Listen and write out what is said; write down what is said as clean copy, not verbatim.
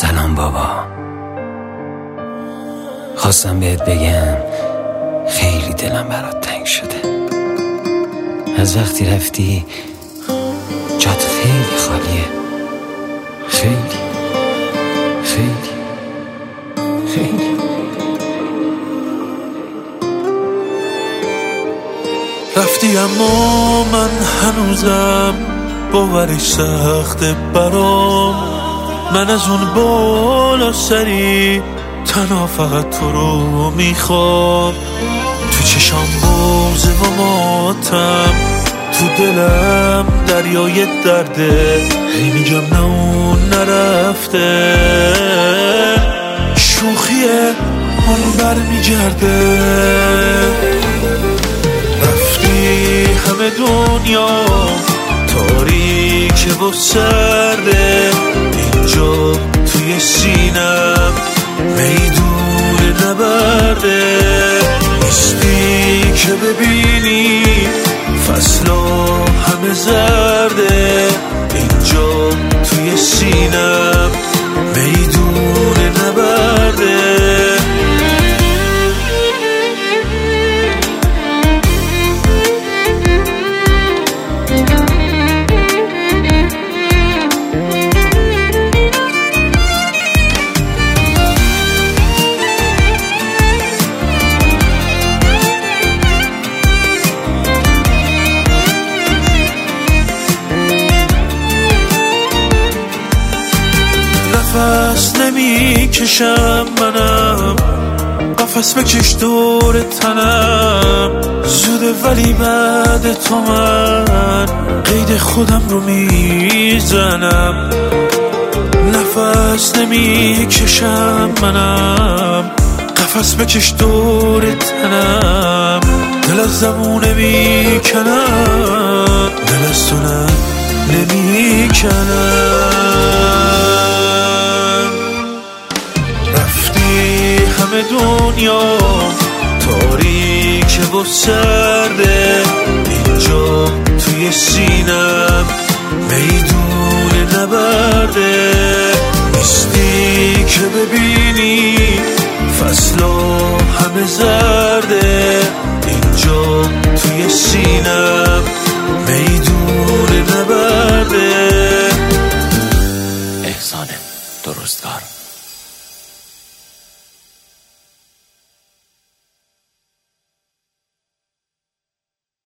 سلام بابا، خواستم بهت بگم خیلی دلم برات تنگ شده. از وقتی رفتی جات خیلی خالیه، خیلی خیلی خیلی. رفتی اما من هنوزم باورش سخته برام. من از اون بالا سری تنها فقط تو رو میخوام. تو چشام بغض و ماتم، تو دلم دریای درده. هی میگم نه اون نرفته، شوخیه اون برمیگرده. رفتی همه دنیا تاریک و سرده، اینجا توی سینم میدون نبرده. نیستی که ببینی فصلا همه زرده، اینجا توی سینم میدون نبرده. نفس نمی کشم منم، قفس بکش دور تنم. زوده ولی بعد تو من قید خودم رو میزنم. نفس نمی کشم منم، قفس بکش دور تنم. دل از زمونه میکنم، دل از تو نمیکنم. همه دنیا تاریک و سرده، اینجا توی سینم میدون